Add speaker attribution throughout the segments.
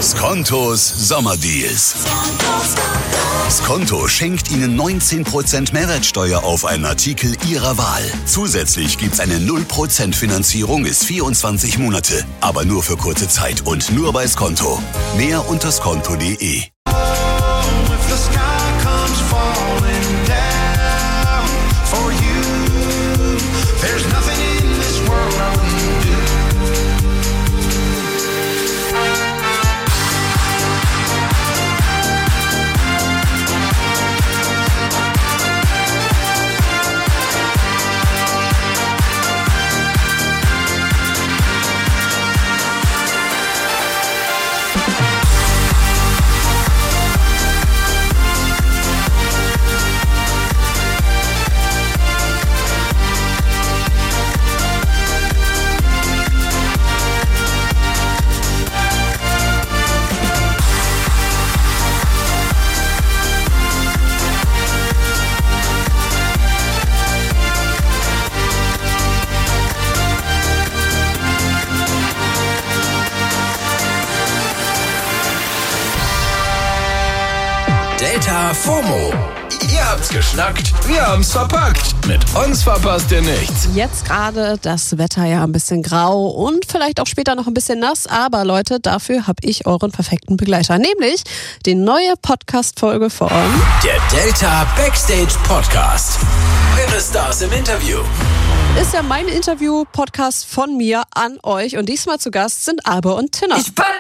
Speaker 1: Skontos Sommerdeals. Skonto schenkt Ihnen 19% Mehrwertsteuer auf einen Artikel Ihrer Wahl. Zusätzlich gibt's eine 0% Finanzierung bis 24 Monate. Aber nur für kurze Zeit und nur bei Skonto. Mehr unter skonto.de.
Speaker 2: Delta FOMO. Ihr habt's geschnackt, wir haben's verpackt. Mit uns verpasst ihr nichts.
Speaker 3: Jetzt gerade das Wetter ja ein bisschen grau und vielleicht auch später noch ein bisschen nass. Aber Leute, dafür habe ich euren perfekten Begleiter. Nämlich die neue Podcast-Folge von
Speaker 2: der Delta Backstage Podcast. Eure Stars im Interview.
Speaker 3: Ist ja mein Interview-Podcast von mir an euch. Und diesmal zu Gast sind Albe und Tinna.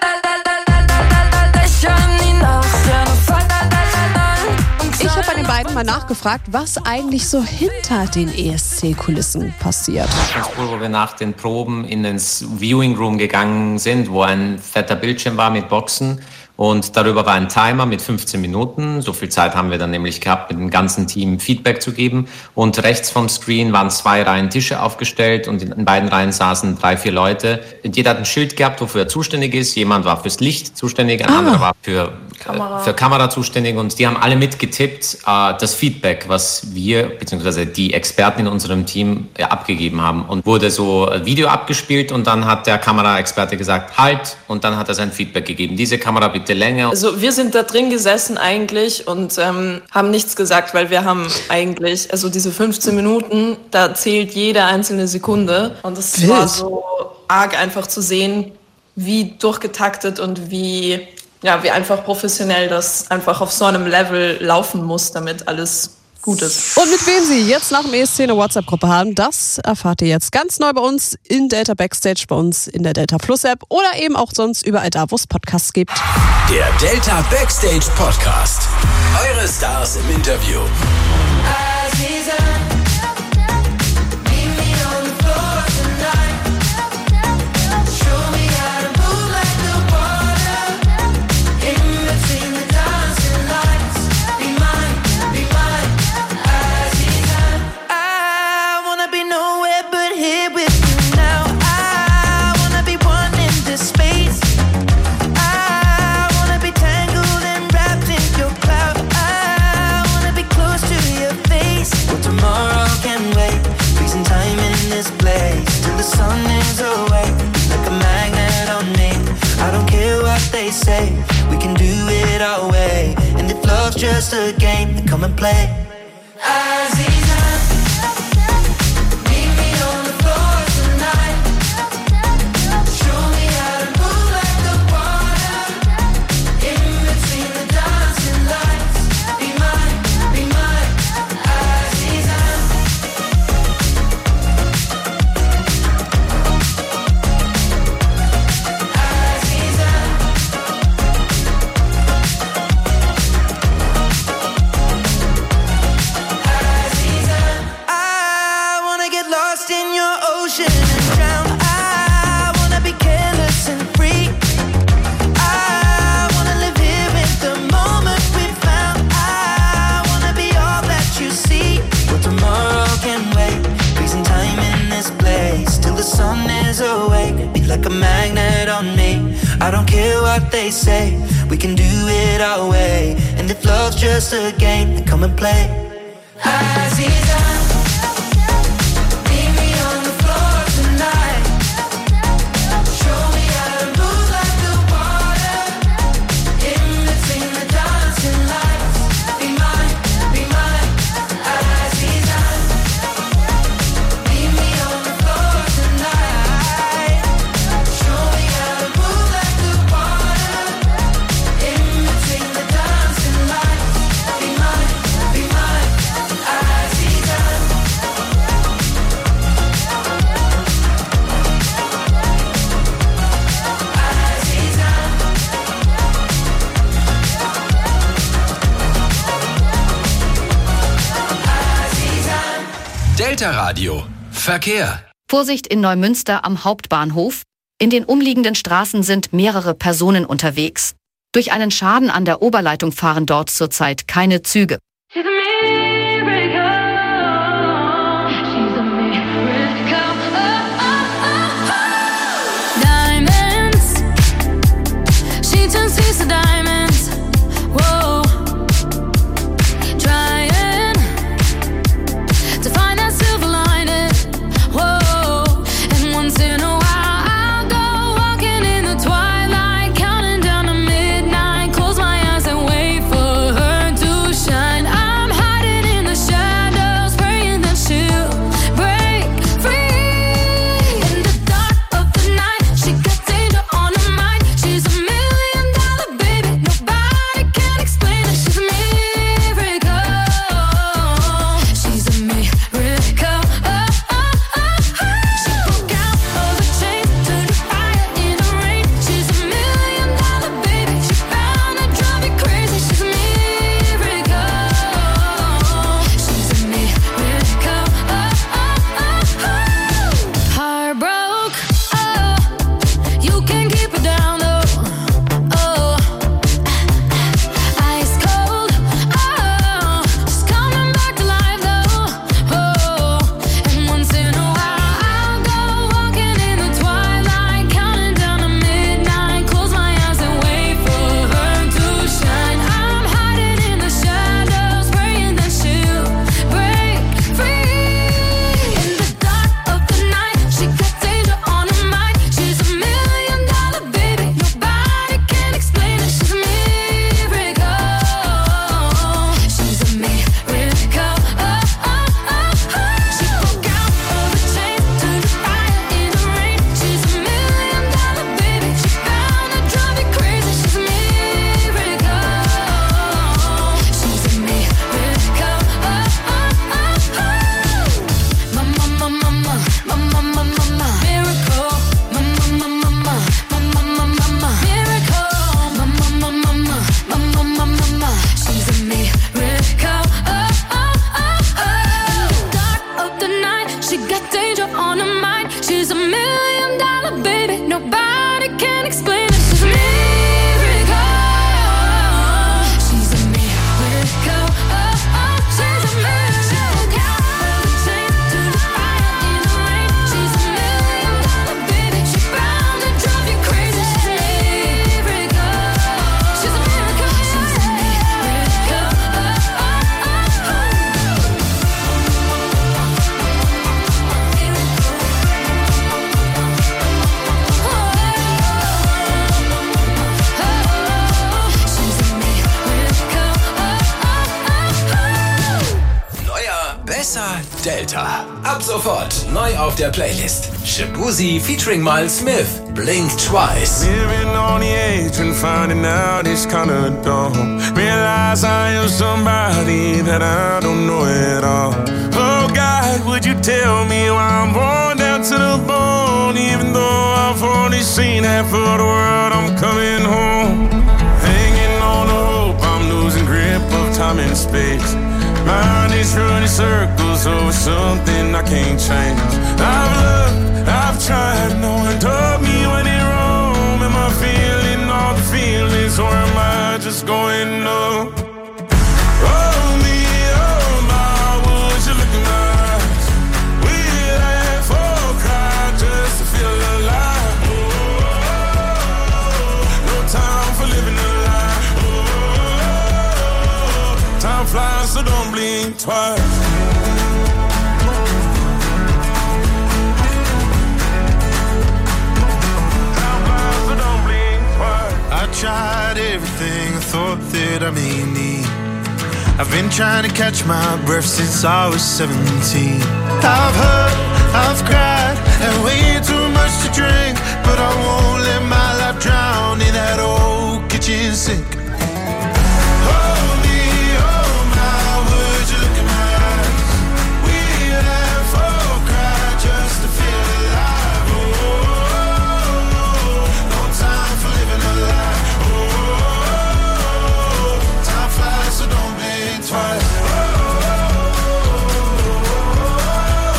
Speaker 3: Ich habe bei den beiden mal nachgefragt, was eigentlich so hinter den ESC-Kulissen passiert.
Speaker 4: Ganz cool, wo wir nach den Proben ins Viewing Room gegangen sind, wo ein fetter Bildschirm war mit Boxen. Und darüber war ein Timer mit 15 Minuten. So viel Zeit haben wir dann nämlich gehabt, mit dem ganzen Team Feedback zu geben. Und rechts vom Screen waren 2 Reihen Tische aufgestellt und in beiden Reihen saßen 3-4 Leute. Und jeder hat ein Schild gehabt, wofür er zuständig ist. Jemand war fürs Licht zuständig, ein anderer war für Kamera zuständig. Und die haben alle mitgetippt, das Feedback, was wir, beziehungsweise die Experten in unserem Team abgegeben haben. Und wurde so ein Video abgespielt und dann hat der Kameraexperte gesagt, halt, und dann hat er sein Feedback gegeben. Diese Kamera bitte länger.
Speaker 5: Also wir sind da drin gesessen eigentlich und haben nichts gesagt, weil wir haben eigentlich, also diese 15 Minuten, da zählt jede einzelne Sekunde und es war so arg einfach zu sehen, wie durchgetaktet und wie einfach professionell das einfach auf so einem Level laufen muss, damit alles gut ist.
Speaker 3: Und mit wem Sie jetzt nach dem ESC eine WhatsApp-Gruppe haben, das erfahrt ihr jetzt ganz neu bei uns in Delta Backstage, bei uns in der Delta Plus App oder eben auch sonst überall da, wo es Podcasts gibt.
Speaker 2: Der Delta Backstage Podcast. Eure Stars im Interview.
Speaker 6: Say we can do it our way, and if love's just a game, then come and play. I don't care what they say, we can do it our way. And if love's just a game, then come and play.
Speaker 2: Delta Radio. Verkehr.
Speaker 7: Vorsicht in Neumünster am Hauptbahnhof. In den umliegenden Straßen sind mehrere Personen unterwegs. Durch einen Schaden an der Oberleitung fahren dort zurzeit keine Züge.
Speaker 2: Delta. Ab sofort neu auf der Playlist. Shaboozey featuring Miles Smith. Blink Twice.
Speaker 8: Living on the edge and finding out it's kinda dumb. Realize I am somebody that I don't know at all. Oh God, would you tell me why I'm worn down to the bone? Even though I've only seen half of the world, I'm coming home. Hanging on the hope, I'm losing grip of time and space. Mind is running circles over something I can't change. I've looked, I've tried, no one told me when in Rome. Am I feeling all the feelings, or am I just going numb? Oh me, oh my, would you look in my eyes? We laugh or cry just to feel alive. Oh, no time for living a lie. Oh, time flies, so don't blink twice.
Speaker 9: I tried everything I thought that I may need. I've been trying to catch my breath since I was 17. I've hurt, I've cried, and way too much to drink, but I won't let my life drown in that old kitchen sink. Hold me, oh my, would you look in my eyes? We laugh or cry just to feel alive. Oh, no time for living a lie. So don't blink twice.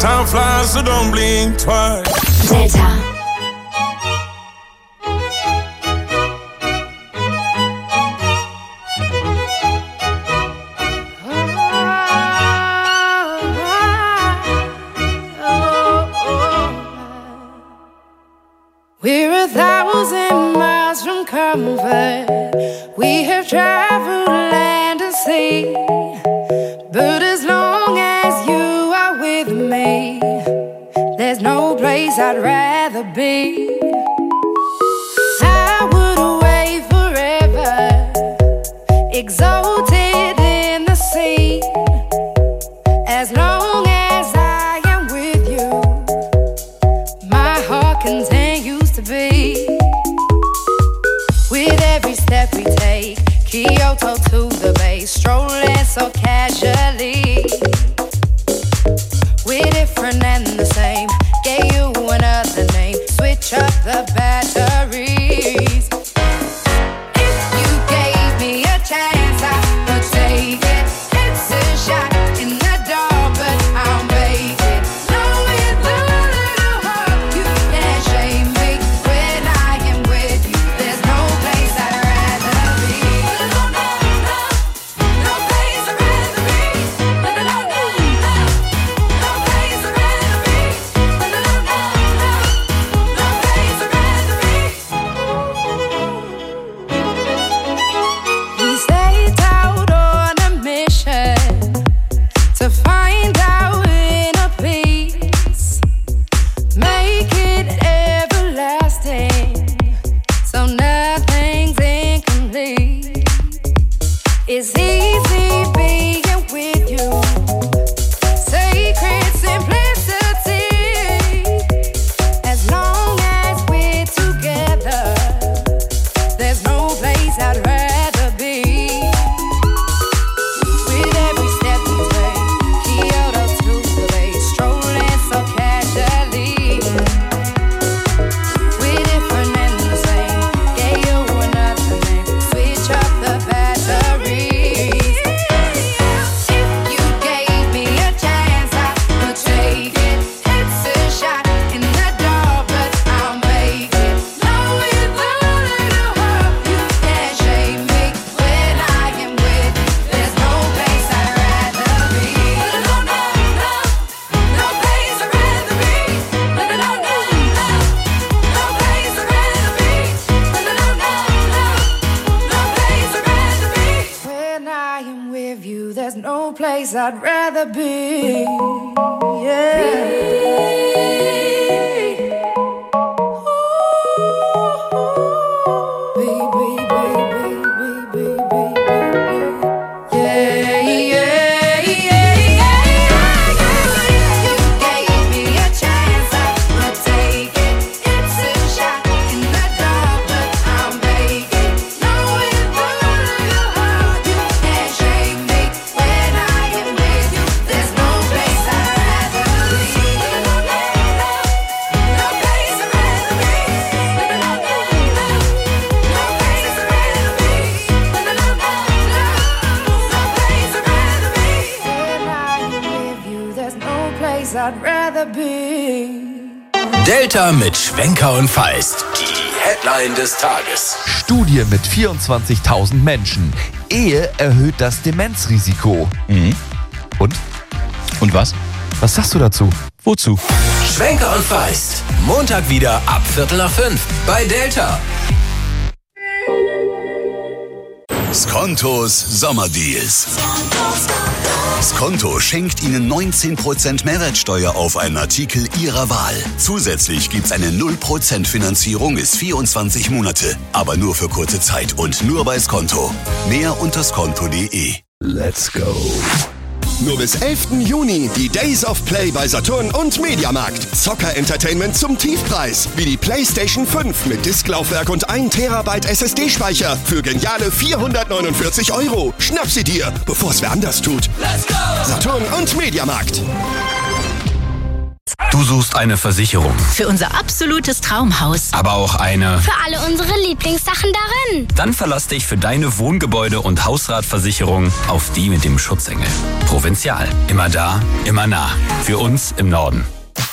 Speaker 8: Time flies, so don't blink twice.
Speaker 10: Delta.
Speaker 11: We're 1,000 miles from comfort. We have traveled land and sea. But as long as you are with me, there's no place I'd rather be. I would away forever, exalted in the sea. As long as I am with you, my heart continues to beat. With every step we take, Kyoto to the bay, strolling so casually. We're different and the same, gave you another name, switch up the batteries. If you gave me a chance, I would take it. It's a shot in the dark, but I'll make it. Knowing the little heart, you can't shame me. When I am with you, there's no place I'd rather be. No, no, no, no place I'd rather be. No, no, no, no, no place I'd rather be. No, no, no, no, no place I'd rather be. We stayed out on a mission to find our inner peace, make it everlasting, so nothing's incomplete. It's easy being with you, sacred simplicity. As long as we're together, there's no place I'd rather be. With every step we take, Kyoto to the bay, strolling so casually. We're different and the same, gave you another name, switch up the batteries. If you gave me a chance, I would take it. It's a shot in the dark, but I'll make it. Knowing the little heart, you can't shame me. When I am with you, there's no place I'd rather be. No, no, no, no place I'd rather be. No, no, no, no, no place I'd rather be. No, no, no, no, no place I'd rather be. When I am with you, there's no place I'd rather be. I'd rather be.
Speaker 2: Delta mit Schwenker und Feist. Die Headline des Tages.
Speaker 12: Studie mit 24.000 Menschen. Ehe erhöht das Demenzrisiko.
Speaker 13: Mhm.
Speaker 12: Und?
Speaker 13: Und was?
Speaker 12: Was sagst du dazu?
Speaker 13: Wozu?
Speaker 2: Schwenker und Feist. Montag wieder ab 5:45 bei Delta.
Speaker 1: Skontos Sommerdeals. Skonto schenkt Ihnen 19% Mehrwertsteuer auf einen Artikel Ihrer Wahl. Zusätzlich gibt's eine 0% Finanzierung bis 24 Monate. Aber nur für kurze Zeit und nur bei Skonto. Mehr unter skonto.de.
Speaker 12: Let's go.
Speaker 14: Nur bis 11. Juni die Days of Play bei Saturn und Mediamarkt. Zocker-Entertainment zum Tiefpreis. Wie die PlayStation 5 mit Disklaufwerk und 1 Terabyte SSD-Speicher für geniale 449 €. Schnapp sie dir, bevor es wer anders tut.
Speaker 2: Let's go!
Speaker 14: Saturn und Mediamarkt.
Speaker 2: Du suchst eine Versicherung,
Speaker 10: Für unser absolutes Traumhaus.
Speaker 2: aber auch eine.
Speaker 13: Für alle unsere Lieblingssachen darin.
Speaker 2: Dann verlass dich für deine Wohngebäude- und Hausratversicherung auf die mit dem Schutzengel. Provinzial. Immer da, immer nah. Für uns im Norden.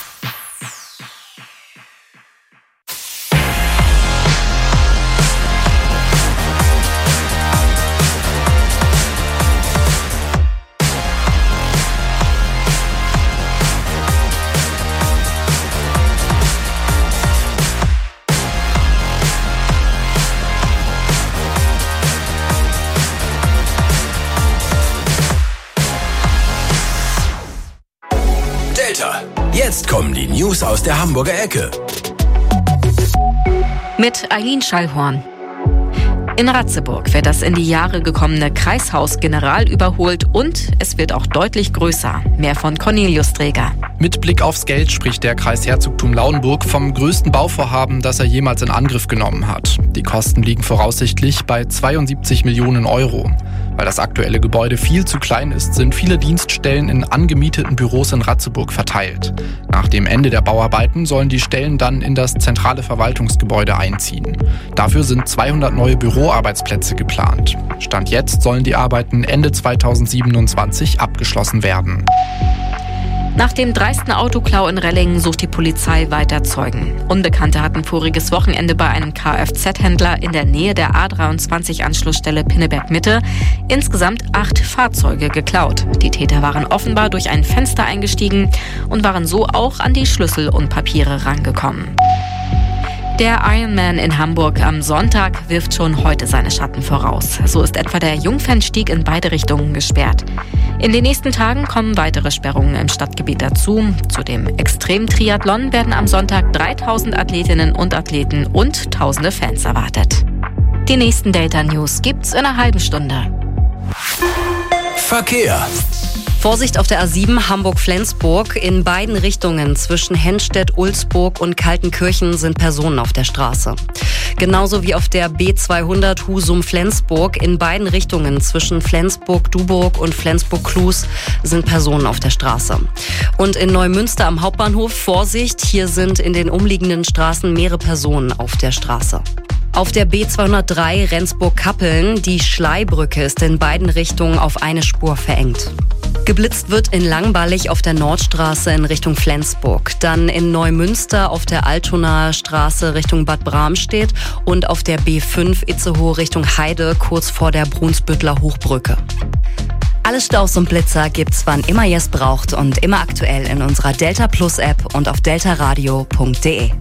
Speaker 2: Delta. Jetzt kommen die News aus der Hamburger Ecke.
Speaker 7: Mit Eileen Schallhorn. In Ratzeburg wird das in die Jahre gekommene Kreishaus General überholt und es wird auch deutlich größer. Mehr von Cornelius Träger.
Speaker 15: Mit Blick aufs Geld spricht der Kreisherzogtum Lauenburg vom größten Bauvorhaben, das er jemals in Angriff genommen hat. Die Kosten liegen voraussichtlich bei 72 Millionen Euro. Weil das aktuelle Gebäude viel zu klein ist, sind viele Dienststellen in angemieteten Büros in Ratzeburg verteilt. Nach dem Ende der Bauarbeiten sollen die Stellen dann in das zentrale Verwaltungsgebäude einziehen. Dafür sind 200 neue Büroarbeitsplätze geplant. Stand jetzt sollen die Arbeiten Ende 2027 abgeschlossen werden.
Speaker 7: Nach dem dreisten Autoklau in Rellingen sucht die Polizei weiter Zeugen. Unbekannte hatten voriges Wochenende bei einem Kfz-Händler in der Nähe der A23-Anschlussstelle Pinneberg-Mitte insgesamt 8 Fahrzeuge geklaut. Die Täter waren offenbar durch ein Fenster eingestiegen und waren so auch an die Schlüssel und Papiere rangekommen. Der Ironman in Hamburg am Sonntag wirft schon heute seine Schatten voraus. So ist etwa der Jungfernstieg in beide Richtungen gesperrt. In den nächsten Tagen kommen weitere Sperrungen im Stadtgebiet dazu. Zu dem Extremtriathlon werden am Sonntag 3000 Athletinnen und Athleten und tausende Fans erwartet. Die nächsten Delta News gibt's in einer halben Stunde.
Speaker 2: Verkehr.
Speaker 16: Vorsicht auf der A7 Hamburg-Flensburg. In beiden Richtungen zwischen Henstedt, Ulsburg und Kaltenkirchen sind Personen auf der Straße. Genauso wie auf der B200 Husum-Flensburg. In beiden Richtungen zwischen Flensburg-Duburg und Flensburg-Klus sind Personen auf der Straße. Und in Neumünster am Hauptbahnhof Vorsicht. Hier sind in den umliegenden Straßen mehrere Personen auf der Straße. Auf der B203 Rendsburg-Kappeln. Die Schleibrücke ist in beiden Richtungen auf eine Spur verengt. Geblitzt wird in Langballig auf der Nordstraße in Richtung Flensburg, dann in Neumünster auf der Altonaer Straße Richtung Bad Bramstedt und auf der B5 Itzehoe Richtung Heide kurz vor der Brunsbüttler Hochbrücke. Alle Staus und Blitzer gibt's, wann immer ihr es braucht und immer aktuell in unserer Delta Plus App und auf deltaradio.de.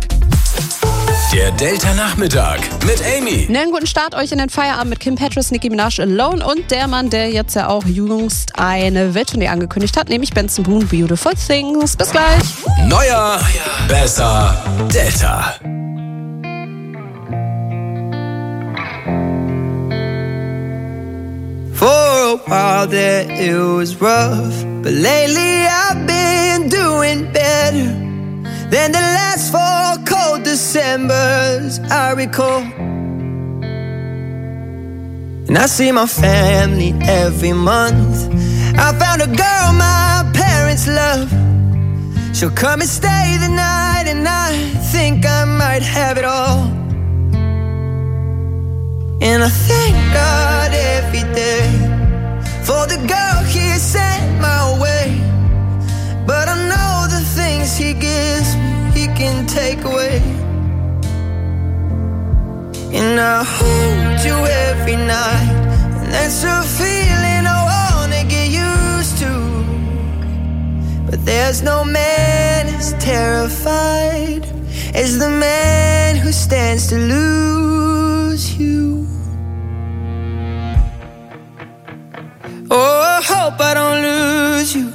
Speaker 2: Der Delta Nachmittag mit Amy.
Speaker 3: Einen guten Start euch in den Feierabend mit Kim Petras, Nicki Minaj, Alone und der Mann, der jetzt ja auch jüngst eine Welttournee angekündigt hat, nämlich Benson Boone, Beautiful Things. Bis gleich.
Speaker 2: Neuer, besser, Delta.
Speaker 17: For a while there it was rough, but lately I've been doing better than the last 4 cold Decembers I recall. And I see my family every month. I found a girl my parents love. She'll come and stay the night, and I think I might have it all. And I thank God every day for the girl He sent my way. But I know the things He gives me, He can take away. And I hold you every night, and that's a feeling I wanna get used to. But there's no man as terrified as the man who stands to lose you. Oh, I hope I don't lose you.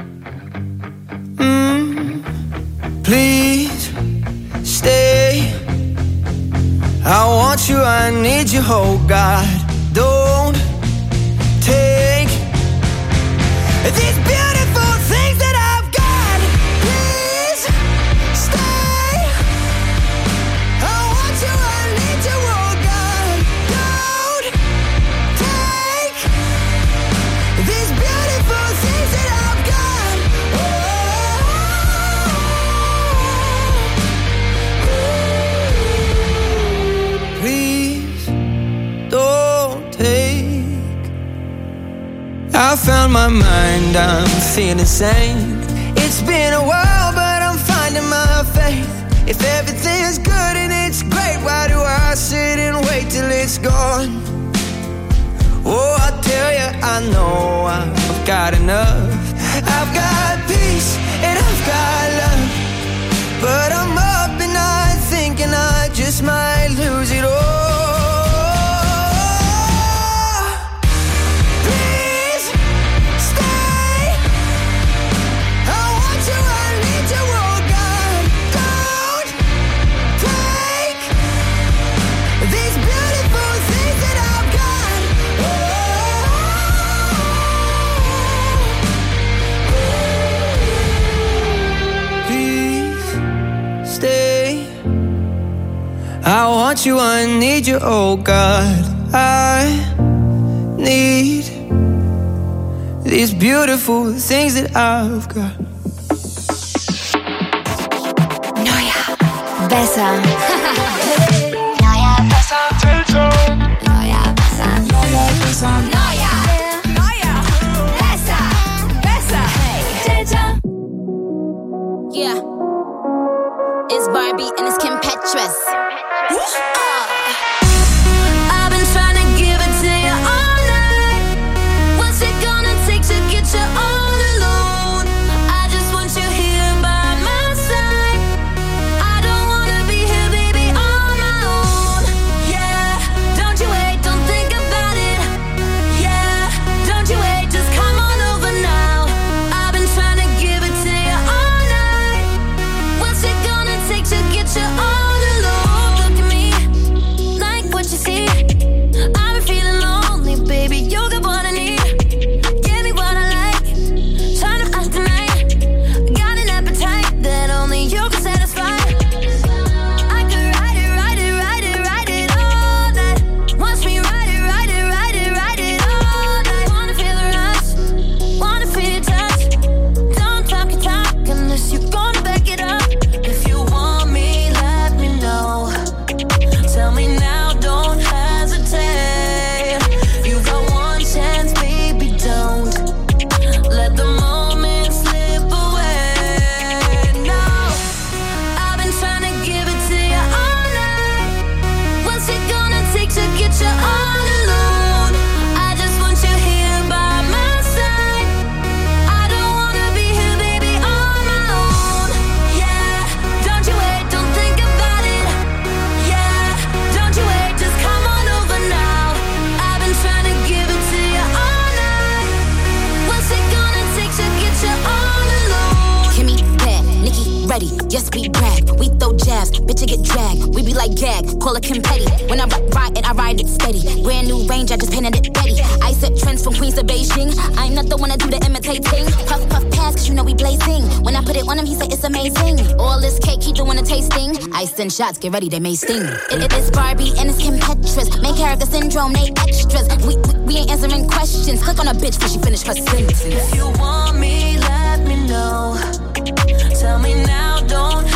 Speaker 17: Please stay. I want you, I need you, oh God. Don't take these beautiful things that I've got. Please stay. I want you, I need you, oh God. Don't take these beautiful things that I've got. Oh. I found my mind, I'm feeling sane. It's been a while, but I'm finding my faith. If everything's good and it's great, why do I sit and wait till it's gone? Oh, I tell you, I know I've got enough. I've got peace and I've got love, but I'm up and I'm thinking I just might lose it all. Please stay. I want you, I need you, oh God. Don't take these beautiful things that I've got. Please stay. I want you, I need you, oh God. I need these beautiful things that I've got.
Speaker 11: Besser. Neuer, besser. Neuer, besser. Neuer, besser. Neuer, besser. Besser. Hey.
Speaker 13: Yeah. It's Barbie and it's Kim Petras.
Speaker 11: I've been trying to give it to you all night. What's it gonna take to get you all alone? I just want you here by my side. I don't wanna be here, baby, on my own. Yeah, don't you wait, don't think about it. Yeah, don't you wait, just come on over now. I've been trying to give it to you all night. What's it gonna take to get you all alone? Look at me, like what you see. I've been feeling lonely, baby, you got what I need. Give me what I like, trying to find tonight. Got an appetite that only you can satisfy. I could ride it all night. Watch me ride it all night. Wanna feel the rush, wanna feel your touch. Don't talk your talk unless you're gonna back it up. If you want me, let me know. Tell me now, don't hesitate. You got one chance, baby, don't let the moment slip away. No, I've been trying to give it to you all night. What's it gonna take to get you all alone? I just want you here by my side. I don't wanna be here, baby, on my own. Yeah, don't you wait, don't think about it. Yeah, don't you wait, just come on over now. I've been trying to give it to you all night. What's it gonna take to get you all alone?
Speaker 13: Kimmy, bad, Nikki, ready, yes we brag. We throw jabs, bitch you get dragged. We be like gag, call it Kim Petty. When I ride it, I ride it steady. Brand new range, I just painted it ready. I set trends from Queens to Beijing. I'm not the one to do the imitating. Puff, puff, pass, cause you know we blazing. When I put it on him, he said it's amazing. All this cake, he doing a tasting. I send shots, get ready, they may sting. It is Barbie and it's Kim Petras. Main character syndrome, they extras. We ain't answering questions. Click on a bitch before she finish her sentence.
Speaker 11: If you want me, let me know. Tell me now, don't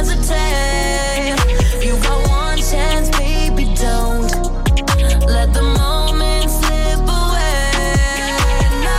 Speaker 11: hesitate. You got one chance, baby, don't let the moment slip away. No,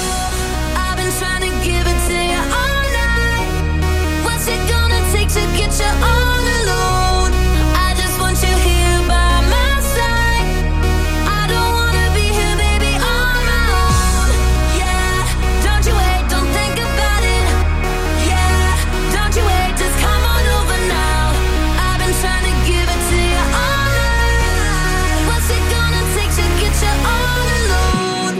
Speaker 11: I've been trying to give it to you all night. What's it gonna take to get you all alone? I just want you here by my side. I don't wanna be here, baby, on my own. Yeah, don't you wait, don't think about it. Yeah, don't you wait, just come on over now. I've been trying to give it to you all night. What's it gonna take to get you all alone?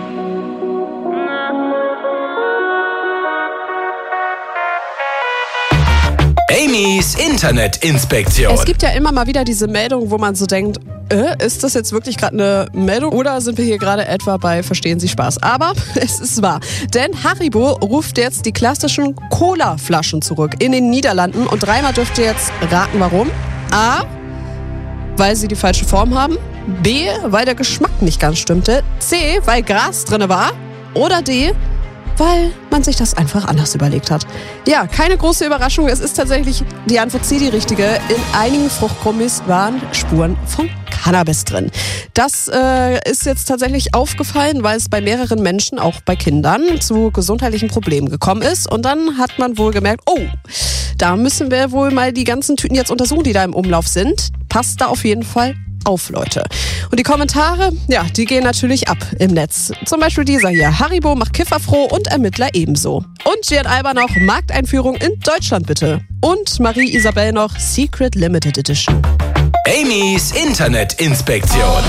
Speaker 12: Amy's Internetinspektion.
Speaker 3: Es gibt ja immer mal wieder diese Meldung, wo man so denkt, ist das jetzt wirklich gerade eine Meldung oder sind wir hier gerade etwa bei Verstehen Sie Spaß? Aber es ist wahr, denn Haribo ruft jetzt die klassischen Cola-Flaschen zurück in den Niederlanden und dreimal dürft ihr jetzt raten, warum. A, weil sie die falsche Form haben. B, weil der Geschmack nicht ganz stimmte. C, weil Gras drin war. Oder D, weil man sich das einfach anders überlegt hat. Ja, keine große Überraschung. Es ist tatsächlich die Antwort C die richtige. In einigen Fruchtgummis waren Spuren von Cannabis drin. Das ist jetzt tatsächlich aufgefallen, weil es bei mehreren Menschen, auch bei Kindern, zu gesundheitlichen Problemen gekommen ist. Und dann hat man wohl gemerkt, oh, da müssen wir wohl mal die ganzen Tüten jetzt untersuchen, die da im Umlauf sind. Passt da auf jeden Fall auf, Leute. Und die Kommentare, ja, die gehen natürlich ab im Netz. Zum Beispiel dieser hier. Haribo macht Kiffer froh und Ermittler ebenso. Und Gian Alba noch, Markteinführung in Deutschland bitte. Und Marie Isabel noch, Secret Limited Edition.
Speaker 2: Amy's Internetinspektion.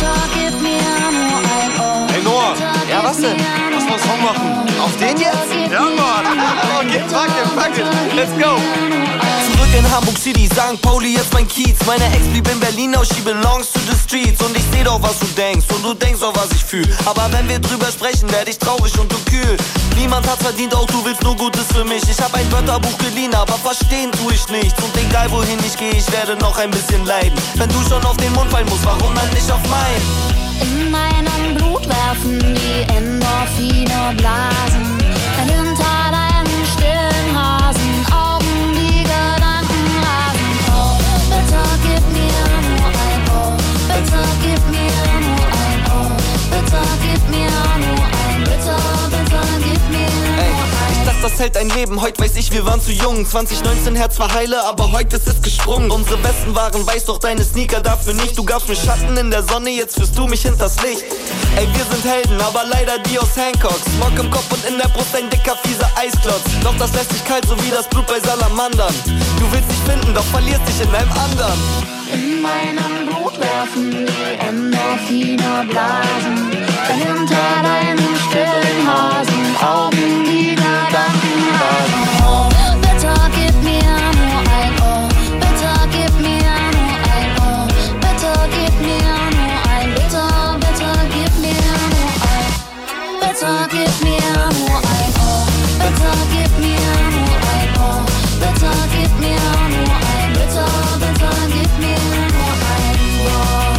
Speaker 18: Hey Noah. Ja, was denn? Was muss Song machen? Auf den jetzt? Ja, Mann. Okay, fuck it. Let's go.
Speaker 19: Zurück in Hamburg City, St. Pauli, jetzt mein Kiez. Meine Ex blieb in Berlin, now she belongs to the streets. Und ich seh doch, was du denkst und du denkst auch, was ich fühl. Aber wenn wir drüber sprechen, werd ich traurig und du kühl. Niemand hat's verdient, auch du willst nur Gutes für mich. Ich hab ein Wörterbuch geliehen, aber verstehen tu ich nichts. Und egal wohin ich geh, ich werde noch ein bisschen leiden. Wenn du schon auf den Mund fallen musst, warum dann nicht auf meinen?
Speaker 11: In meinem Blut werfen die Endorphine Blasen. Hinter deinen stillen Hasenaugen die Gedanken rasen. Oh, bitte gib mir nur ein Oh, bitte gib mir nur ein Oh, bitte gib mir nur ein bitte gib mir nur ein.
Speaker 19: Ich dachte, das hält ein Leben, heute weiß ich, wir waren zu jung. 2019 Herz war heile, aber heute ist es gesprungen. Unsere Westen waren weiß, doch deine Sneaker dafür nicht. Du gabst mir Schatten in der Sonne, jetzt führst du mich hinters Licht. Ey, wir sind Helden, aber leider die aus Hancock. Smog im Kopf und in der Brust ein dicker, fieser Eisklotz. Doch das lässt dich kalt, so wie das Blut bei Salamandern. Du willst dich finden, doch verlierst dich in einem anderen.
Speaker 11: In meinem Blut werfen die Endorphine Blasen. Hinter deinen stillen Hasenaugen die Gedanken rasen. Oh, bitte gib mir nur ein Oh, bitte gib mir nur ein Oh, bitte gib mir nur ein bitte gib mir nur ein. Bitte gib mir nur ein Oh, bitte gib mir nur ein Oh, bitte gib mir nur ein bitte gib mir nur ein Oh.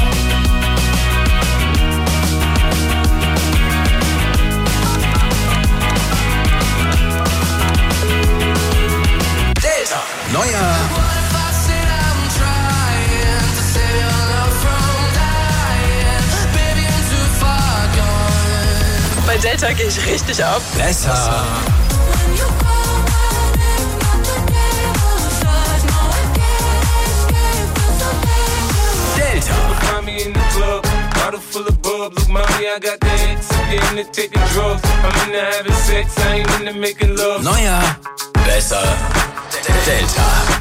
Speaker 2: Delta. Neuer
Speaker 5: Bei Delta gehe ich richtig ab.
Speaker 2: Besser. Delta.
Speaker 8: Find me in the club, bottle full of bub. Look, mommy, I got the X. I'm getting to taking drugs. I'm into having sex, I ain't into making love.
Speaker 2: Neuer, besser, Delta.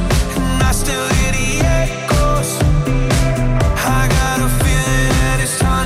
Speaker 17: It's time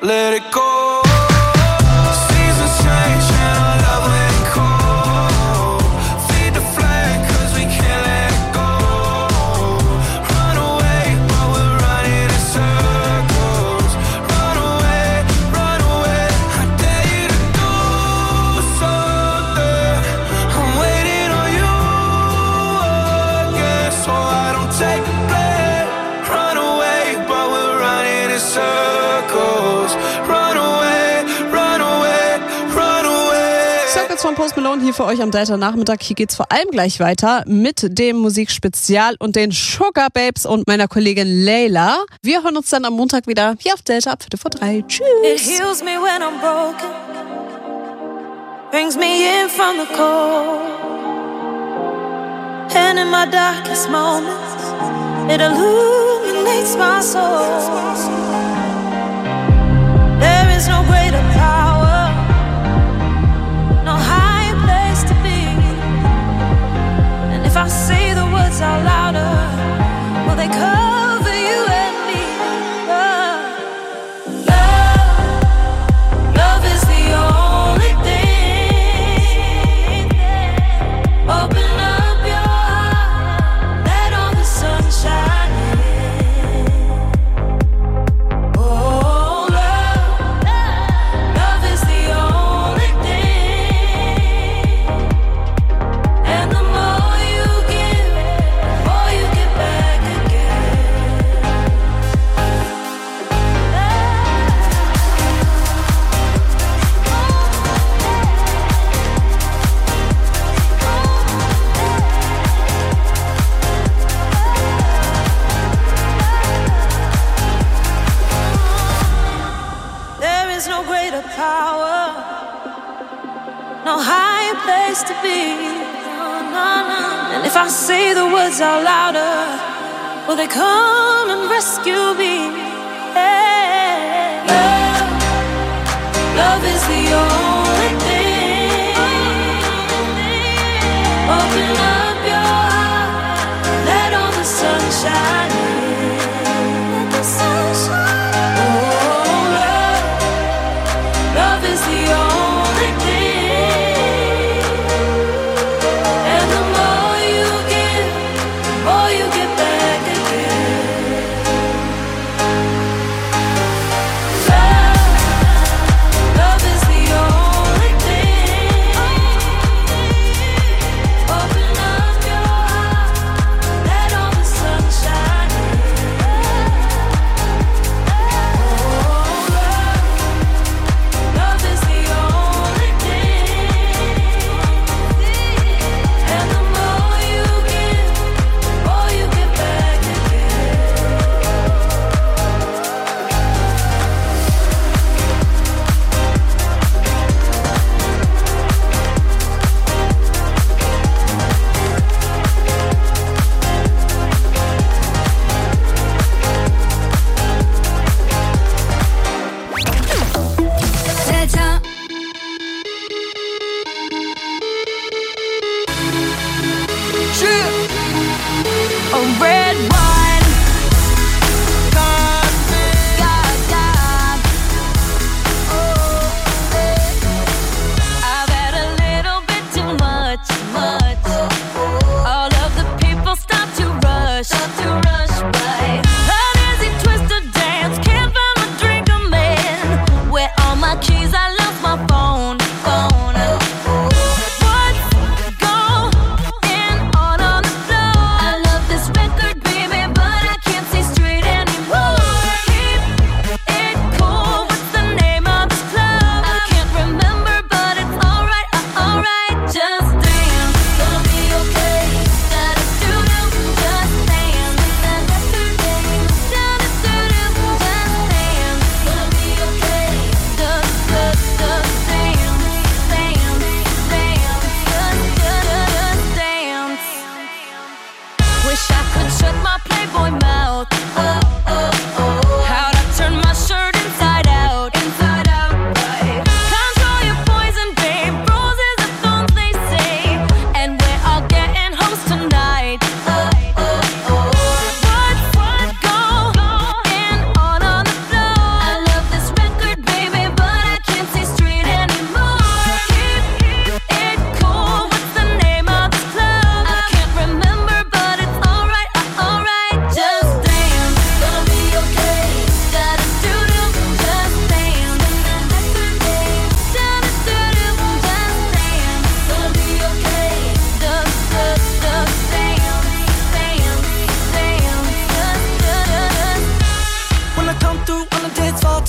Speaker 8: let it go. Seasons change and our love let it go. Feed the flame 'cause we can't let it go. Run away, but we're running in circles. Run away, I dare you to do something. I'm waiting on you again, so I don't take the blame. Run away, but we're running in circles. Run away, run away, run away.
Speaker 3: Circles von Post Malone hier für euch am Delta-Nachmittag. Hier geht's vor allem gleich weiter mit dem Musikspezial und den Sugar Babes und meiner Kollegin Leila. Wir hören uns dann am Montag wieder hier auf Delta ab 2:45.
Speaker 11: It
Speaker 3: Tschüss.
Speaker 11: heals me when I'm broken, brings me in from the cold, and in my darkest moments, it illuminates my soul. There is no greater power, no higher place to be, and if I say the words out louder, will they cover you and me? Love is the only thing. Open up your heart, let all the sun shine in. Oh, love is the only thing. And the more you give, the more you get back again. There is no greater power, no higher place to be. And if I say the words out louder, will they come and rescue me? Love is the only thing. Open up your heart, let all the sun shine in. Let the sun shine. Oh, love is the only thing. And the more you give, the more you get back again.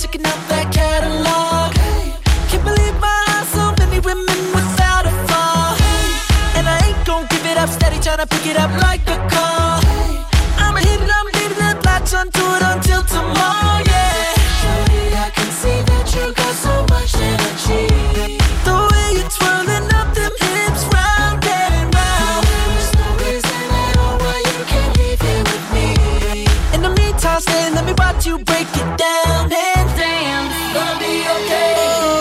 Speaker 20: checking out that catalog. Can't believe my eyes, so many women without a flaw. And I ain't gon' give it up, steady tryna pick it up like a call. I'ma hit it, I'm leaving it, latch onto it until tomorrow, yeah. Shorty, I can see that you got so much energy. The way you're twirling up them hips round and round. There's no reason at all why you can't leave here with me. In the meantime, stay, let me watch you break it down. And damn, it's gonna be okay.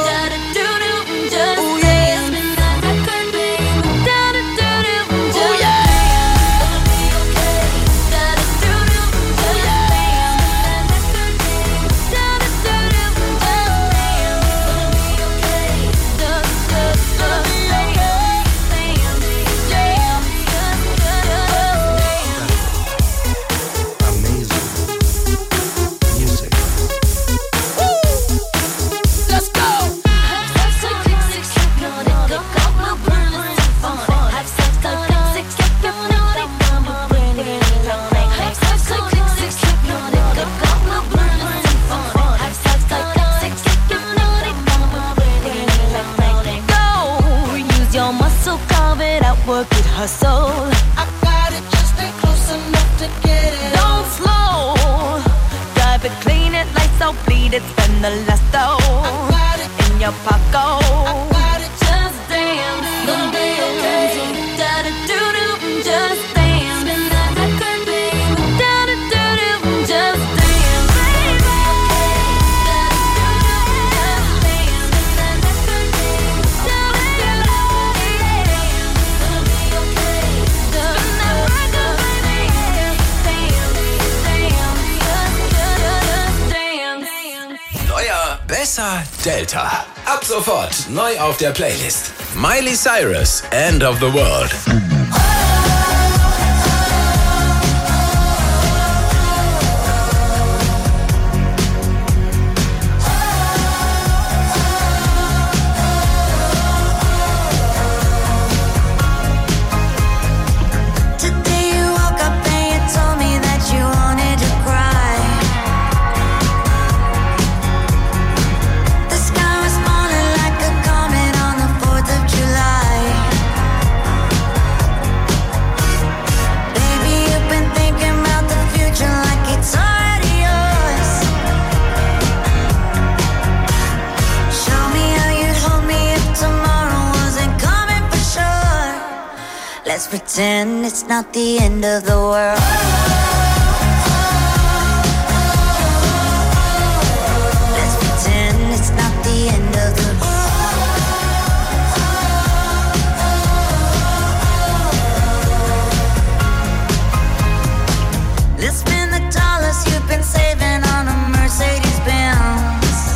Speaker 20: Work it, hustle. I got it, just stay close enough to get it. Don't slow. Drive it, clean it, lights out, bleed it, spend the last dough. I got it in your pocket. I got it, just dance. Gonna be okay. Da-da-do-do, just dance. Spin that record, baby. Da-da-do-do, just dance, baby.
Speaker 21: Besser Delta. Ab sofort neu auf der Playlist. Miley Cyrus, End of the World.
Speaker 22: Let's pretend it's not the end of the world. Let's pretend it's not the end of the world. Let's spend the dollars you've been saving on a Mercedes Benz.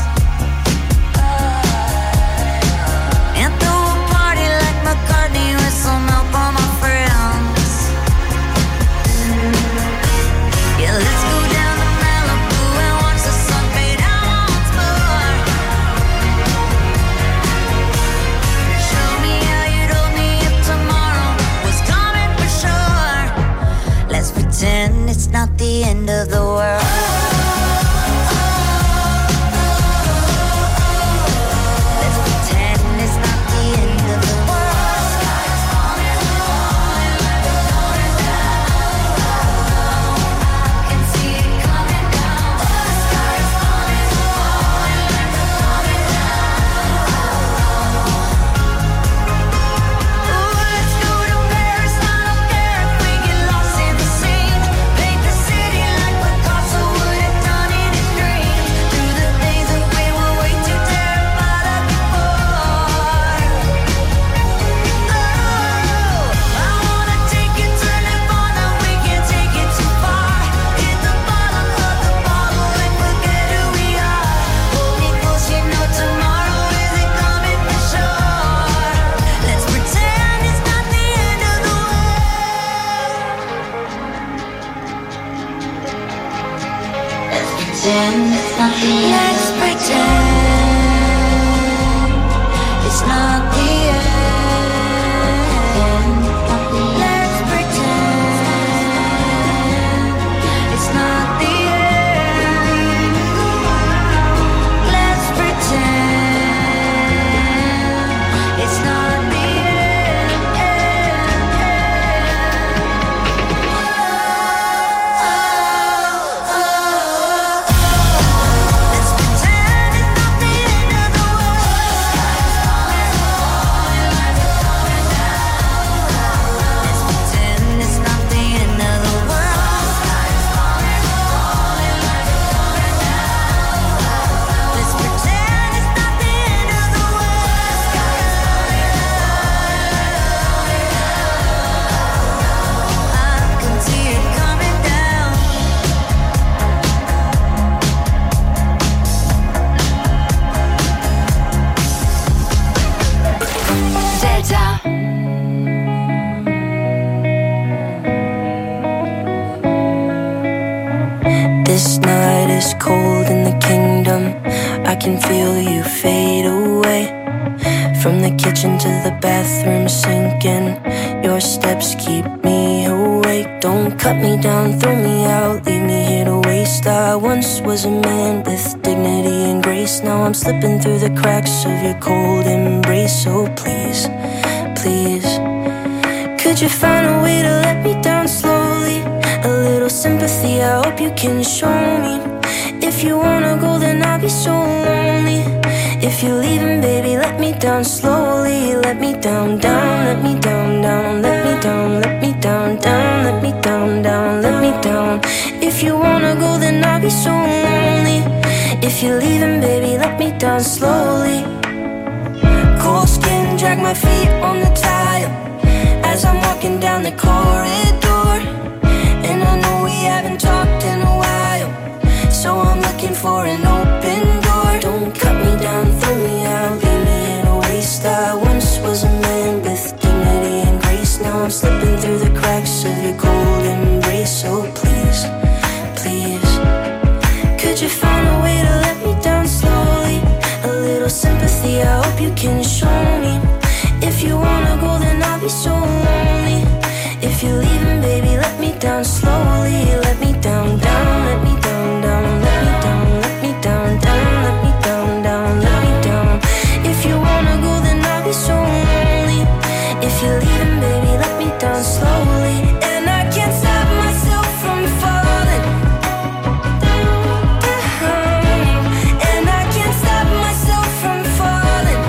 Speaker 22: And throw a party like McCartney with some help on my friends. Yeah, let's go down to Malibu and watch the sun fade out once more. Show me how you'd hold me if tomorrow was coming for sure. Let's pretend it's not the end of the world. Let's pretend it's not the end. Let's pretend it's not the end.
Speaker 4: This night is cold in the kingdom. I can feel you fade away. From the kitchen to the bathroom sinking. Your steps keep me awake. Don't cut me down, throw me out, leave me here to waste. I once was a man with dignity and grace. Now I'm slipping through the cracks of your cold embrace. So please, please, could you find a way to let me down slowly? A little sympathy, I hope you can show me. If you wanna go, then I'll be so lonely. If you're leaving, baby, let me down slowly. Let me down, down, let me down, down, let me down, let me down, down, let me down, down, let me down. If you wanna go, then I'll be so lonely. If you're leaving, baby, let me down slowly. Cold skin, drag my feet on the tile as I'm walking down the corridor. And I know we haven't talked in a while, so I'm looking for an open door. Don't cut me down, throw me out, leave me in a waste. I once was a man with dignity and grace. Now I'm slipping through the cracks of your cold embrace. So please, please, could you find a way to let me down slowly? A little sympathy, I hope you can show me. If you wanna go, then I'll be so lonely. If you're leaving, baby, let me down slowly. Let me down, down, let me down, down, let me down, let me down, down, let me down, down, let me down. If you wanna go, then I'll be so lonely. If you're leaving, baby, let me down slowly. And I can't stop myself from falling down. And I can't stop myself from falling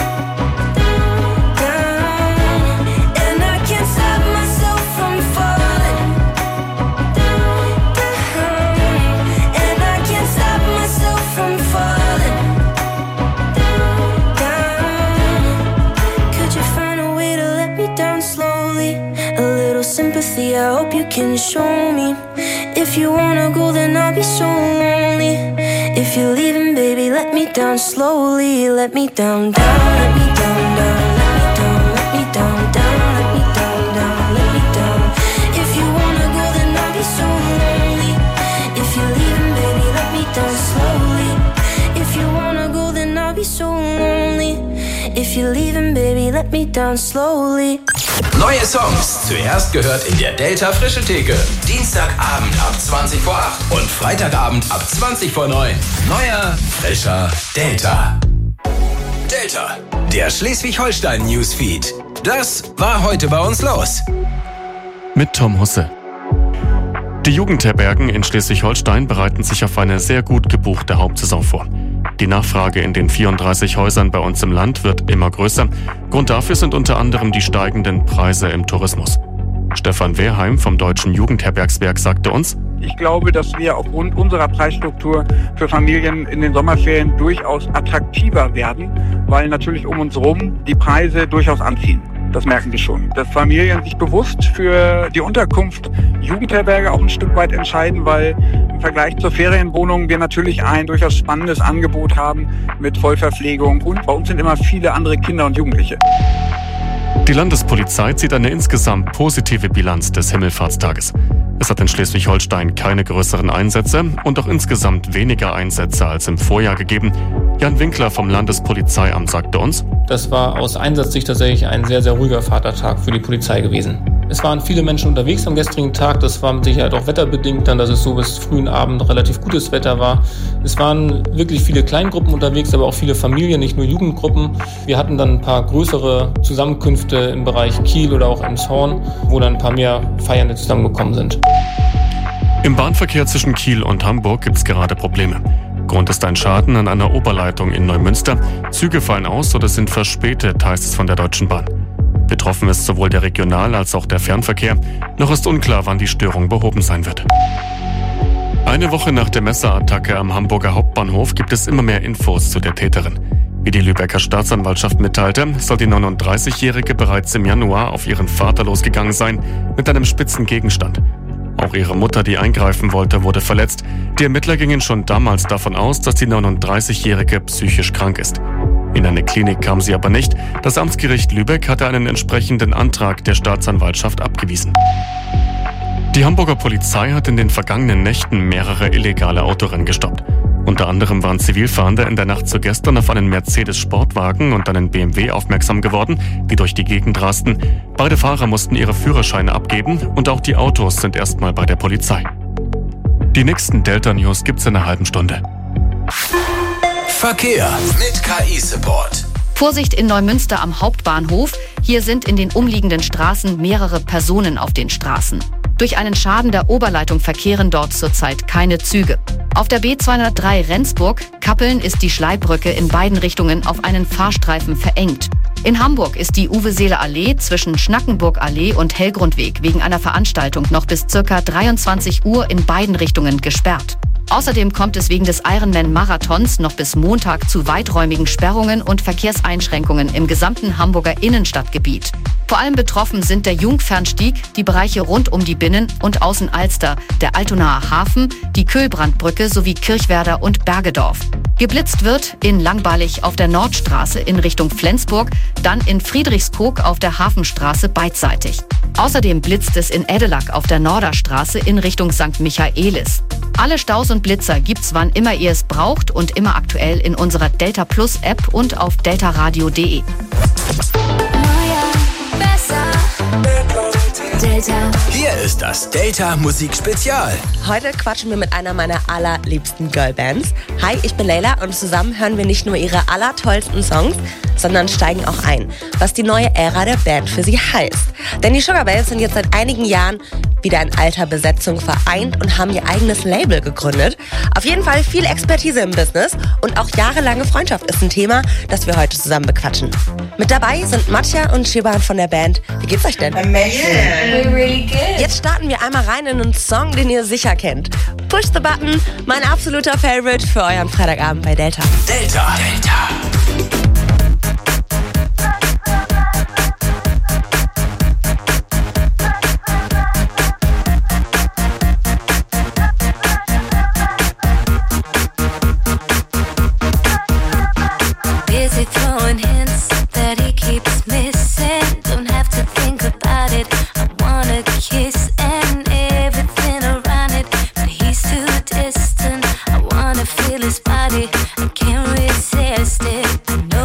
Speaker 4: down. And I can't stop myself from falling down. And I can't stop myself from falling down. Could you find a way to let me down slowly? A little sympathy, I hope you can show me. If you wanna go, then I'll be so lonely. If you're leaving, baby, let me down slowly. Let me down, down, let me down, down, let me down, let me down, down, let me down, down, let me down. If you wanna go, then I'll be so lonely. If you're leaving, baby, let me down slowly. If you wanna go, then I'll be so lonely. If you're leaving, baby, let me down slowly.
Speaker 21: Neue Songs, zuerst gehört in der Delta Frische Theke. Dienstagabend ab 20 vor 8 und Freitagabend ab 20 vor 9. Neuer, frischer Delta. Delta, der Schleswig-Holstein Newsfeed. Das war heute bei uns los.
Speaker 6: Mit Tom Husse. Die Jugendherbergen in Schleswig-Holstein bereiten sich auf eine sehr gut gebuchte Hauptsaison vor. Die Nachfrage in den 34 Häusern bei uns im Land wird immer größer. Grund dafür sind unter anderem die steigenden Preise im Tourismus. Stefan Wehrheim vom Deutschen Jugendherbergswerk sagte uns:
Speaker 23: Ich glaube, dass wir aufgrund unserer Preisstruktur für Familien in den Sommerferien durchaus attraktiver werden, weil natürlich um uns herum die Preise durchaus anziehen. Das merken wir schon. Dass Familien sich bewusst für die Unterkunft Jugendherberge auch ein Stück weit entscheiden, weil im Vergleich zur Ferienwohnung wir natürlich ein durchaus spannendes Angebot haben mit Vollverpflegung und bei uns sind immer viele andere Kinder und Jugendliche.
Speaker 6: Die Landespolizei zieht eine insgesamt positive Bilanz des Himmelfahrtstages. Es hat in Schleswig-Holstein keine größeren Einsätze und auch insgesamt weniger Einsätze als im Vorjahr gegeben. Jan Winkler vom Landespolizeiamt sagte uns:
Speaker 24: Das war aus Einsatzsicht tatsächlich ein sehr, sehr ruhiger Vatertag für die Polizei gewesen. Es waren viele Menschen unterwegs am gestrigen Tag. Das war mit Sicherheit auch wetterbedingt, dann, dass es so bis frühen Abend relativ gutes Wetter war. Es waren wirklich viele Kleingruppen unterwegs, aber auch viele Familien, nicht nur Jugendgruppen. Wir hatten dann ein paar größere Zusammenkünfte im Bereich Kiel oder auch Emshorn, wo dann ein paar mehr Feiernde zusammengekommen sind.
Speaker 6: Im Bahnverkehr zwischen Kiel und Hamburg gibt es gerade Probleme. Grund ist ein Schaden an einer Oberleitung in Neumünster. Züge fallen aus oder sind verspätet, heißt es von der Deutschen Bahn. Betroffen ist sowohl der Regional- als auch der Fernverkehr. Noch ist unklar, wann die Störung behoben sein wird. Eine Woche nach der Messerattacke am Hamburger Hauptbahnhof gibt es immer mehr Infos zu der Täterin. Wie die Lübecker Staatsanwaltschaft mitteilte, soll die 39-Jährige bereits im Januar auf ihren Vater losgegangen sein mit einem spitzen Gegenstand. Auch ihre Mutter, die eingreifen wollte, wurde verletzt. Die Ermittler gingen schon damals davon aus, dass die 39-Jährige psychisch krank ist. In eine Klinik kam sie aber nicht. Das Amtsgericht Lübeck hatte einen entsprechenden Antrag der Staatsanwaltschaft abgewiesen. Die Hamburger Polizei hat in den vergangenen Nächten mehrere illegale Autorennen gestoppt. Unter anderem waren Zivilfahrende in der Nacht zu gestern auf einen Mercedes-Sportwagen und einen BMW aufmerksam geworden, die durch die Gegend rasten. Beide Fahrer mussten ihre Führerscheine abgeben und auch die Autos sind erstmal bei der Polizei. Die nächsten Delta-News gibt's in einer halben Stunde.
Speaker 21: Verkehr mit KI-Support.
Speaker 1: Vorsicht in Neumünster am Hauptbahnhof. Hier sind in den umliegenden Straßen mehrere Personen auf den Straßen. Durch einen Schaden der Oberleitung verkehren dort zurzeit keine Züge. Auf der B203 Rendsburg-Kappeln ist die Schleibbrücke in beiden Richtungen auf einen Fahrstreifen verengt. In Hamburg ist die Uwe-Seele-Allee zwischen Schnackenburg-Allee und Hellgrundweg wegen einer Veranstaltung noch bis ca. 23 Uhr in beiden Richtungen gesperrt. Außerdem kommt es wegen des Ironman-Marathons noch bis Montag zu weiträumigen Sperrungen und Verkehrseinschränkungen im gesamten Hamburger Innenstadtgebiet. Vor allem betroffen sind der Jungfernstieg, die Bereiche rund um die Binnen- und Außenalster, der Altonaer Hafen, die Köhlbrandbrücke sowie Kirchwerder und Bergedorf. Geblitzt wird in Langballig auf der Nordstraße in Richtung Flensburg, dann in Friedrichskoog auf der Hafenstraße beidseitig. Außerdem blitzt es in Edelack auf der Norderstraße in Richtung St. Michaelis. Alle Staus und Blitzer gibt's wann immer ihr es braucht und immer aktuell in unserer Delta Plus App und auf deltaradio.de.
Speaker 21: Delta. Hier ist das Delta Musik-Spezial.
Speaker 9: Heute quatschen wir mit einer meiner allerliebsten Girlbands. Hi, ich bin Leila und zusammen hören wir nicht nur ihre allertollsten Songs, sondern steigen auch ein, was die neue Ära der Band für sie heißt. Denn die Sugababes sind jetzt seit einigen Jahren wieder in alter Besetzung vereint und haben ihr eigenes Label gegründet. Auf jeden Fall viel Expertise im Business und auch jahrelange Freundschaft ist ein Thema, das wir heute zusammen bequatschen. Mit dabei sind Matja und Shiban von der Band. Wie geht's euch denn?
Speaker 22: We're really good.
Speaker 9: Jetzt starten wir einmal rein in einen Song, den ihr sicher kennt. Push the Button, mein absoluter Favorite für euren Freitagabend bei Delta.
Speaker 21: Delta.
Speaker 22: Busy throwing hints that he keeps missing. Don't have to think about it. I wanna kiss and everything around it, but he's too distant. I wanna feel his body. I can't resist it.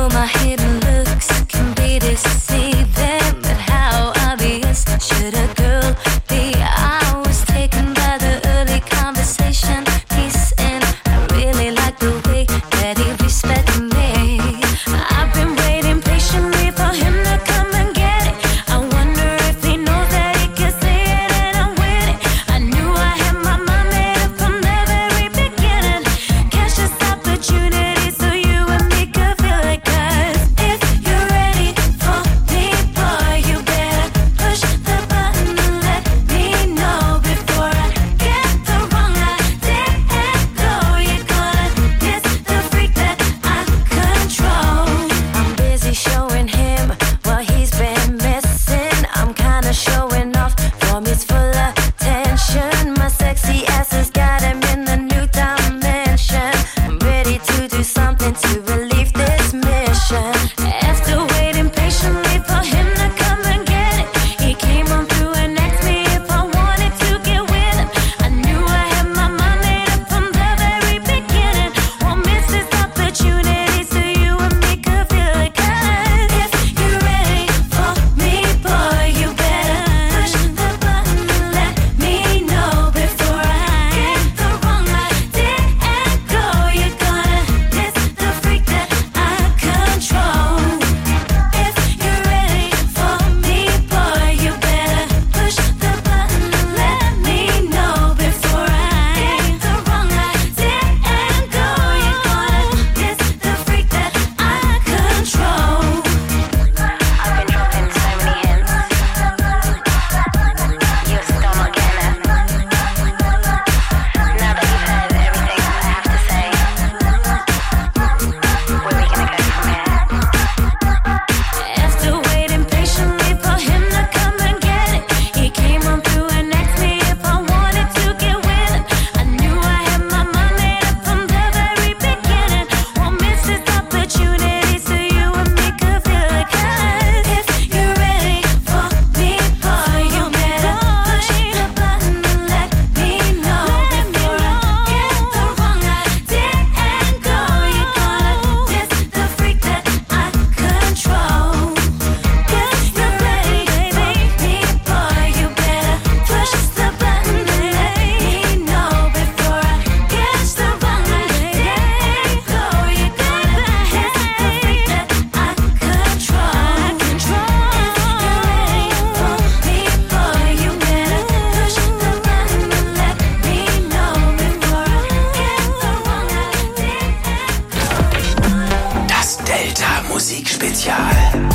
Speaker 21: Musikspezial.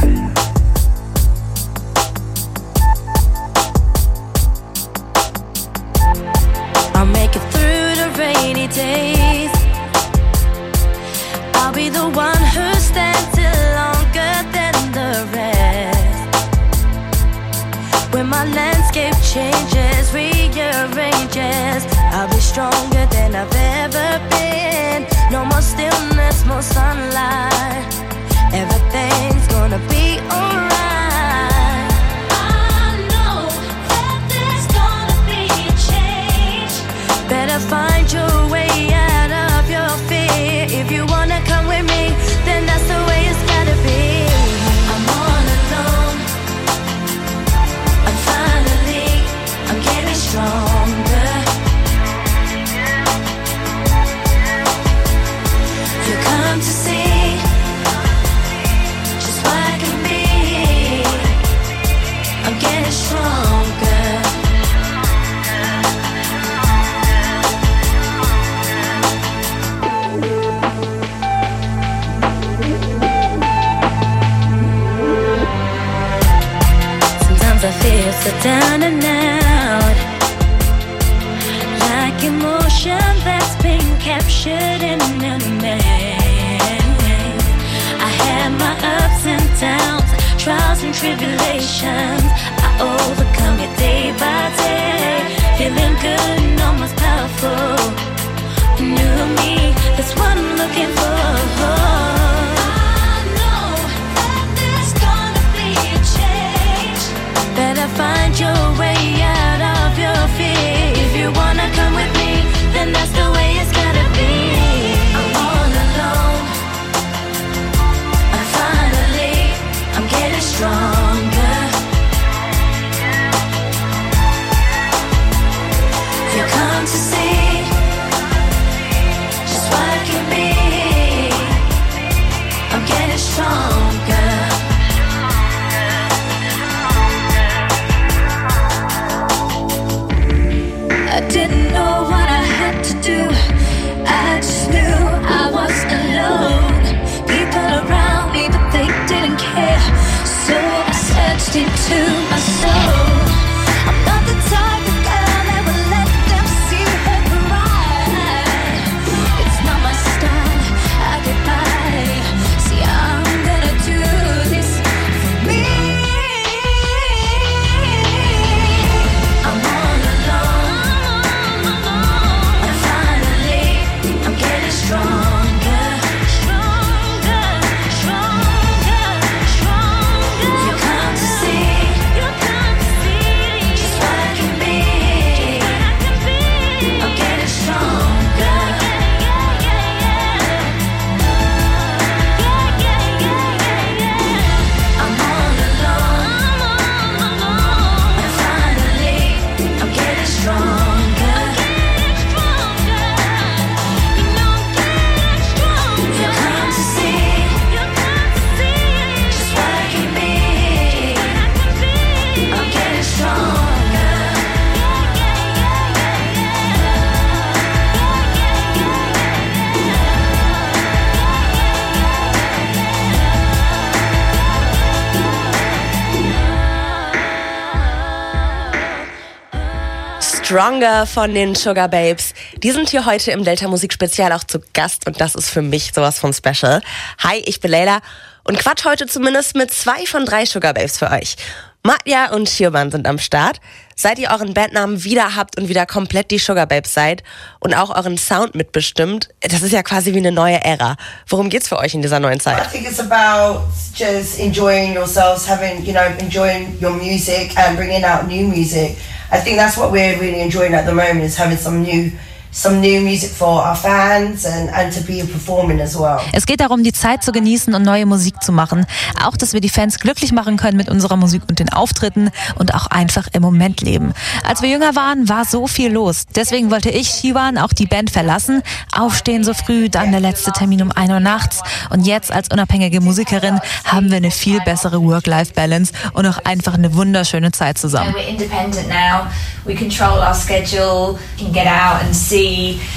Speaker 22: I'll make it through the rainy days. I'll be the one who stands still longer than the rest. When my landscape changes, rearranges, I'll be stronger than I've ever been. No more stillness, more sunlight. Everything's gonna be alright. I know that there's gonna be a change. Better find your way out of your fear. If you wanna come with me, then that's the way it's gotta be. I'm all alone. I'm getting stronger. You come to see just what I can be. I'm getting stronger. Sometimes I feel so down and out, like emotion that's been captured in a man. I had my ups and downs, trials and tribulations. I overcome it day by day, feeling good and almost powerful. New me, that's what I'm looking for. I know that there's gonna be a change. Better find your way out of your fear. If you wanna come with me, then that's the way it's gotta be. I'm all alone. I'm getting stronger. You come to see just what I can be. I'm getting stronger. I didn't know what I had to do. I just knew I was alone. People around me, but they didn't care. So I searched into my soul. I'm not the type of girl that will let them see her cry. It's not my style, I get by. See, I'm gonna do this for me. I'm all alone. I'm getting stronger. Stronger, stronger, stronger. You come to see just what I can be. I'm getting stronger. I'm all alone. And finally, I'm getting stronger. You come to see just what I can be. I'm getting stronger.
Speaker 9: Stronger von den Sugar Babes. Die sind hier heute im Delta Musik Spezial auch zu Gast und das ist für mich sowas von special. Hi, ich bin Leila und quatsch heute zumindest mit 2 von 3 Sugar Babes für euch. Matja und Shioban sind am Start. Seit ihr euren Bandnamen wieder habt und wieder komplett die Sugar Babes seid und auch euren Sound mitbestimmt, das ist ja quasi wie eine neue Ära. Worum geht's für euch in dieser neuen Zeit?
Speaker 7: I think it's about just enjoying yourselves, enjoying your music and bringing out new music. I think that's what we're really enjoying at the moment, is having some new music for our fans and to be performing as well.
Speaker 10: Es geht darum, die Zeit zu genießen und neue Musik zu machen. Auch, dass wir die Fans glücklich machen können mit unserer Musik und den Auftritten und auch einfach im Moment leben. Als wir jünger waren, war so viel los. Deswegen wollte ich, Shioban, auch die Band verlassen. Aufstehen so früh, dann der letzte Termin um 1 Uhr nachts. Und jetzt als unabhängige Musikerin haben wir eine viel bessere Work-Life-Balance und auch einfach eine wunderschöne Zeit zusammen.
Speaker 14: We're independent now. We control our schedule. We can get out and see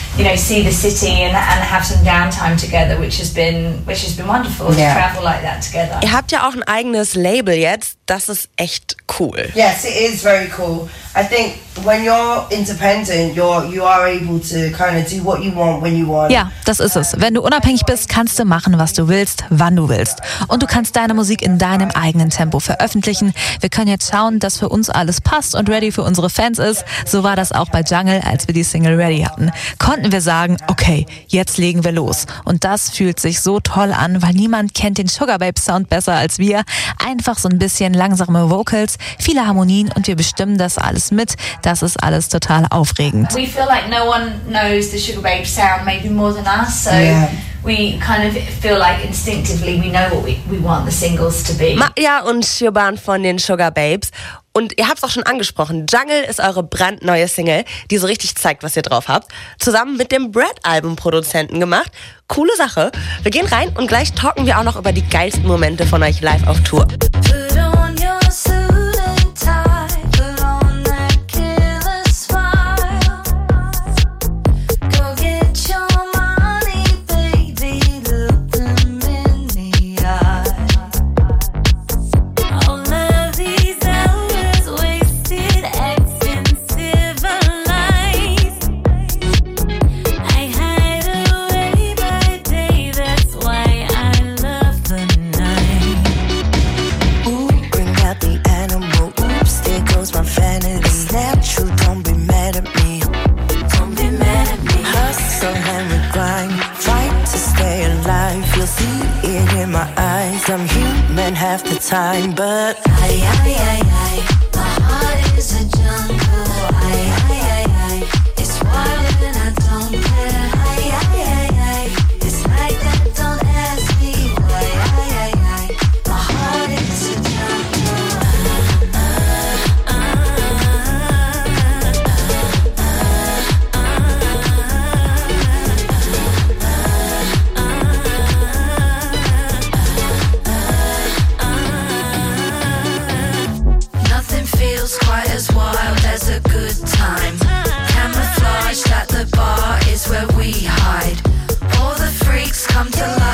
Speaker 13: see the city and have some downtime together, which has been wonderful to travel like that together.
Speaker 9: Ihr habt ja auch ein eigenes Label jetzt. Das ist echt cool.
Speaker 7: Yes, it is very cool. I think when you're independent, you are able to kind of do what you want when you want.
Speaker 10: Ja, das ist es. Wenn du unabhängig bist, kannst du machen, was du willst, wann du willst. Und du kannst deine Musik in deinem eigenen Tempo veröffentlichen. Wir können jetzt schauen, dass für uns alles passt und ready für unsere Fans ist. So war das auch bei Jungle, als wir die Single ready hatten. Konnten wir sagen, okay, jetzt legen wir los. Und das fühlt sich so toll an, weil niemand kennt den Sugar Babe Sound besser als wir. Einfach so ein bisschen langsame Vocals, viele Harmonien und wir bestimmen das alles mit. Das ist alles total aufregend.
Speaker 13: We feel like no one knows the Sugar Babe sound maybe more than us, so we kind of feel like instinctively we know what we want the singles to be.
Speaker 9: Maja und Siobhan von den Sugar Babes. Und ihr habt es auch schon angesprochen, Jungle ist eure brandneue Single, die so richtig zeigt, was ihr drauf habt. Zusammen mit dem Brad-Album-Produzenten gemacht. Coole Sache. Wir gehen rein und gleich talken wir auch noch über die geilsten Momente von euch live auf Tour.
Speaker 17: I'm human half the time, but
Speaker 13: my heart is a jungle. It's wild and I don't care. It's like that, don't ask me why. My heart is a quite as wild as a good time. Camouflaged at the bar is where we hide. All the freaks come to life.